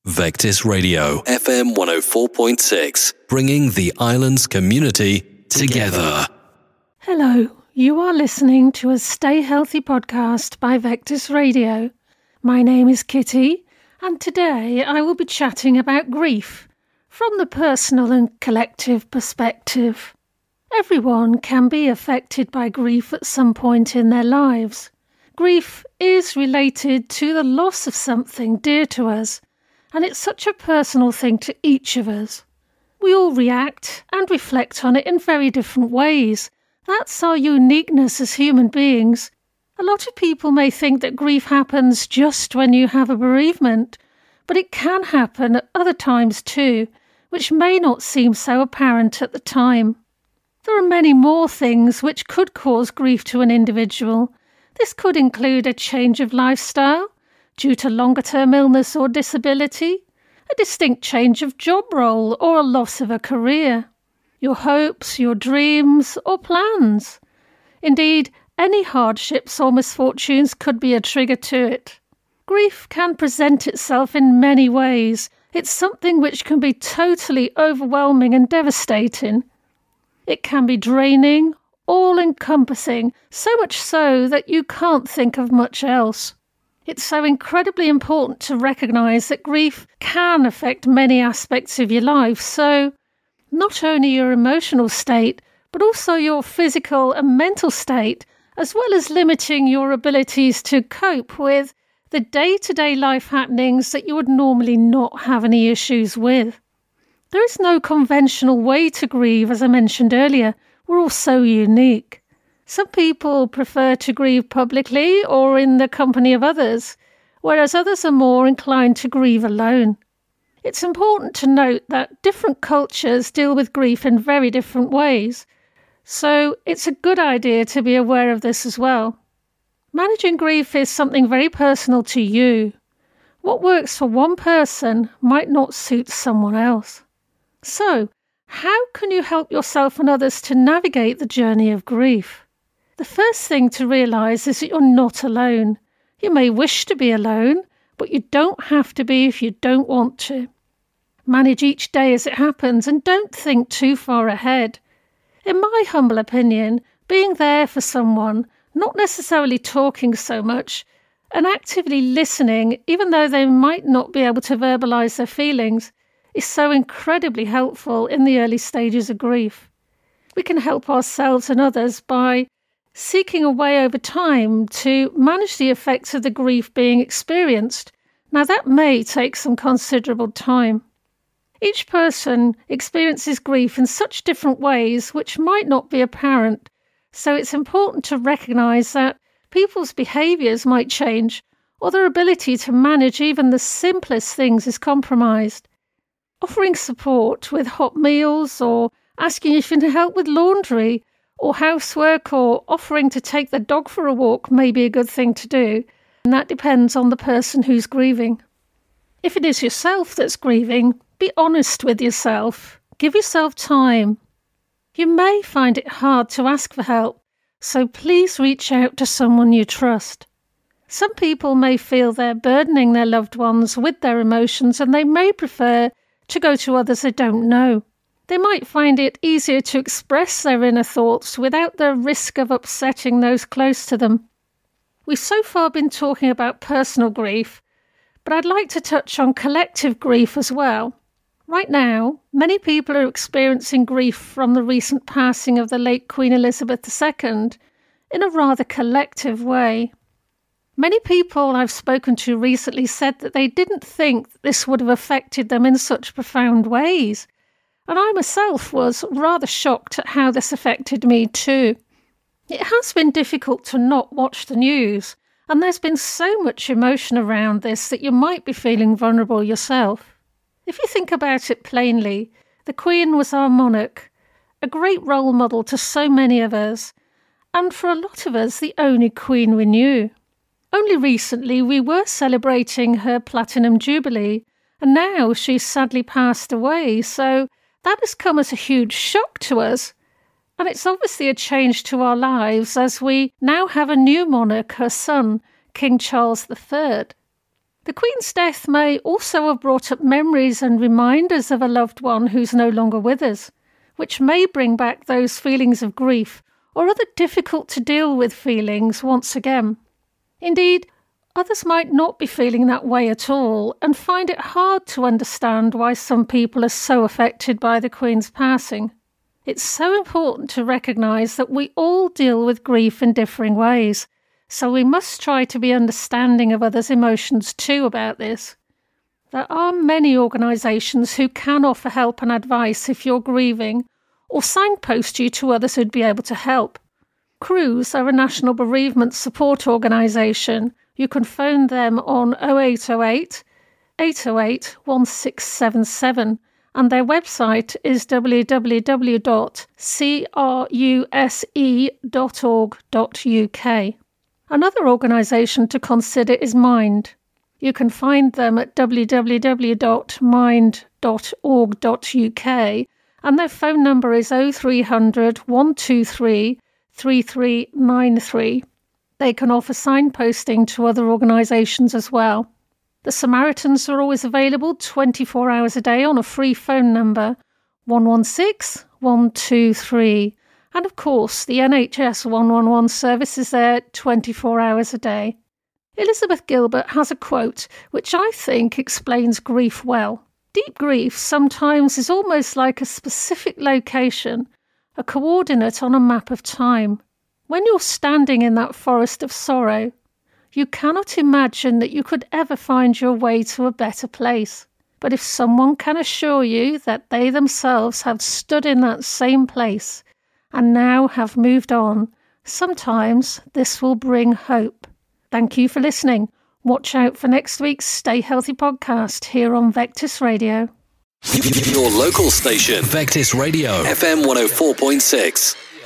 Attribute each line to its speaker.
Speaker 1: Vectis Radio, FM 104.6, bringing the island's community together.
Speaker 2: Hello, you are listening to a Stay Healthy podcast by Vectis Radio. My name is Kitty, and today I will be chatting about grief from the personal and collective perspective. Everyone can be affected by grief at some point in their lives. Grief is related to the loss of something dear to us, and it's such a personal thing to each of us. We all react and reflect on it in very different ways. That's our uniqueness as human beings. A lot of people may think that grief happens just when you have a bereavement, but it can happen at other times too, which may not seem so apparent at the time. There are many more things which could cause grief to an individual. This could include a change of lifestyle, due to longer-term illness or disability, a distinct change of job role or a loss of a career, your hopes, your dreams or plans. Indeed, any hardships or misfortunes could be a trigger to it. Grief can present itself in many ways. It's something which can be totally overwhelming and devastating. It can be draining, all-encompassing, so much so that you can't think of much else. It's so incredibly important to recognise that grief can affect many aspects of your life, so not only your emotional state, but also your physical and mental state, as well as limiting your abilities to cope with the day-to-day life happenings that you would normally not have any issues with. There is no conventional way to grieve, as I mentioned earlier. We're all so unique. Some people prefer to grieve publicly or in the company of others, whereas others are more inclined to grieve alone. It's important to note that different cultures deal with grief in very different ways, so it's a good idea to be aware of this as well. Managing grief is something very personal to you. What works for one person might not suit someone else. So, how can you help yourself and others to navigate the journey of grief? The first thing to realise is that you're not alone. You may wish to be alone, but you don't have to be if you don't want to. Manage each day as it happens and don't think too far ahead. In my humble opinion, being there for someone, not necessarily talking so much, and actively listening, even though they might not be able to verbalise their feelings, is so incredibly helpful in the early stages of grief. We can help ourselves and others by seeking a way over time to manage the effects of the grief being experienced. Now that may take some considerable time. Each person experiences grief in such different ways which might not be apparent, so it's important to recognise that people's behaviours might change or their ability to manage even the simplest things is compromised. Offering support with hot meals or asking if you can help with laundry or housework or offering to take the dog for a walk may be a good thing to do, and that depends on the person who's grieving. If it is yourself that's grieving, be honest with yourself. Give yourself time. You may find it hard to ask for help, so please reach out to someone you trust. Some people may feel they're burdening their loved ones with their emotions and they may prefer to go to others they don't know. They might find it easier to express their inner thoughts without the risk of upsetting those close to them. We've so far been talking about personal grief, but I'd like to touch on collective grief as well. Right now, many people are experiencing grief from the recent passing of the late Queen Elizabeth II in a rather collective way. Many people I've spoken to recently said that they didn't think that this would have affected them in such profound ways. And I myself was rather shocked at how this affected me too. It has been difficult to not watch the news, and there's been so much emotion around this that you might be feeling vulnerable yourself. If you think about it plainly, the Queen was our monarch, a great role model to so many of us, and for a lot of us the only Queen we knew. Only recently we were celebrating her Platinum Jubilee, and now she's sadly passed away, so that has come as a huge shock to us, and it's obviously a change to our lives as we now have a new monarch, her son, King Charles III. The Queen's death may also have brought up memories and reminders of a loved one who's no longer with us, which may bring back those feelings of grief or other difficult to deal with feelings once again. Indeed, others might not be feeling that way at all and find it hard to understand why some people are so affected by the Queen's passing. It's so important to recognise that we all deal with grief in differing ways, so we must try to be understanding of others' emotions too about this. There are many organisations who can offer help and advice if you're grieving, or signpost you to others who'd be able to help. CRUES are a national bereavement support organisation. You can phone them on 0808 808 1677, and their website is www.cruse.org.uk. Another organisation to consider is Mind. You can find them at www.mind.org.uk, and their phone number is 0300 123 3393. They can offer signposting to other organisations as well. The Samaritans are always available 24 hours a day on a free phone number, 116 123. And of course, the NHS 111 service is there 24 hours a day. Elizabeth Gilbert has a quote which I think explains grief well. Deep grief sometimes is almost like a specific location, a coordinate on a map of time. When you're standing in that forest of sorrow, you cannot imagine that you could ever find your way to a better place. But if someone can assure you that they themselves have stood in that same place and now have moved on, sometimes this will bring hope. Thank you for listening. Watch out for next week's Stay Healthy podcast here on Vectis Radio.
Speaker 1: Your local station, Vectis Radio, FM 104.6.